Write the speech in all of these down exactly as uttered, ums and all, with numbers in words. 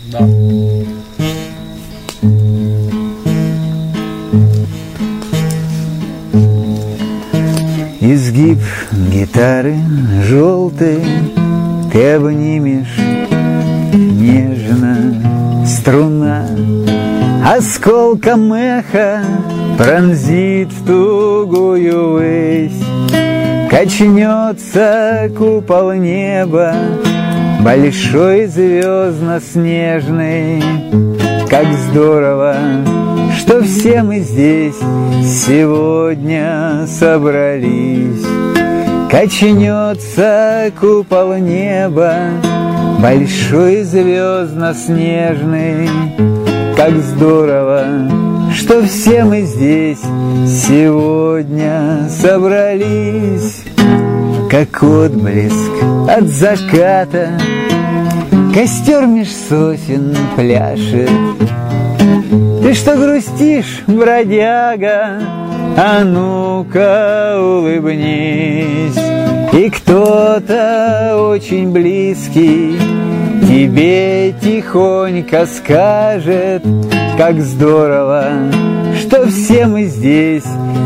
Да. Изгиб гитары желтой ты обнимешь нежно, струна осколком эха пронзит тугую высь. Качнется купол неба, большой звездно-снежный. Как здорово, что все мы здесь сегодня собрались. Качнется купол неба, большой звездно-снежный. Как здорово, что все мы здесь сегодня собрались. Как отблеск от заката костер меж сосен пляшет. Ты что грустишь, бродяга? А ну-ка улыбнись. И кто-то очень близкий тебе тихонько скажет: как здорово, что все мы здесь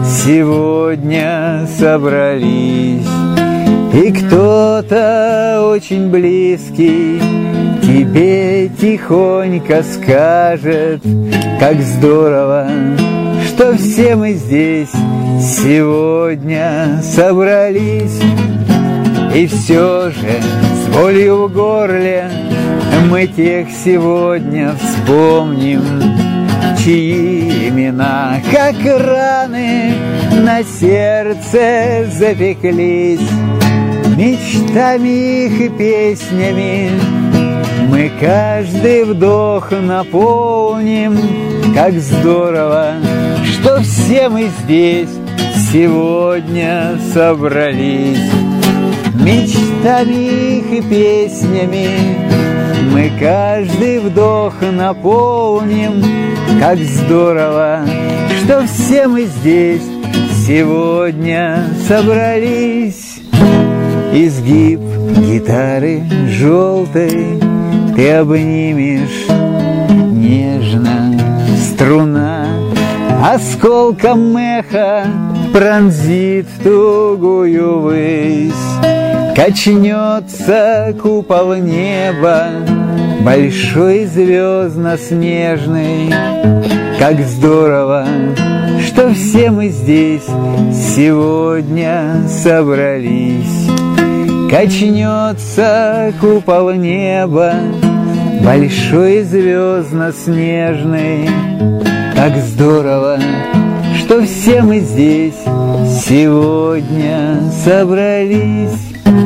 сегодня собрались. И кто-то очень близкий тебе тихонько скажет: как здорово, что все мы здесь сегодня собрались. И все же с болью в горле мы тех сегодня вспомним, чьи имена, как раны, на сердце запеклись. Мечтами их и песнями мы каждый вдох наполним. Как здорово, что все мы здесь сегодня собрались. Мечтами их и песнями мы каждый вдох наполним. Как здорово, что все мы здесь сегодня собрались. Изгиб гитары желтой ты обнимешь нежно, струна осколком эха пронзит тугую высь. Качнется купол неба, большой звездно-снежный. Как здорово, что все мы здесь сегодня собрались. Качнется купол неба, большой звездно-снежный. Как здорово, что все мы здесь сегодня собрались.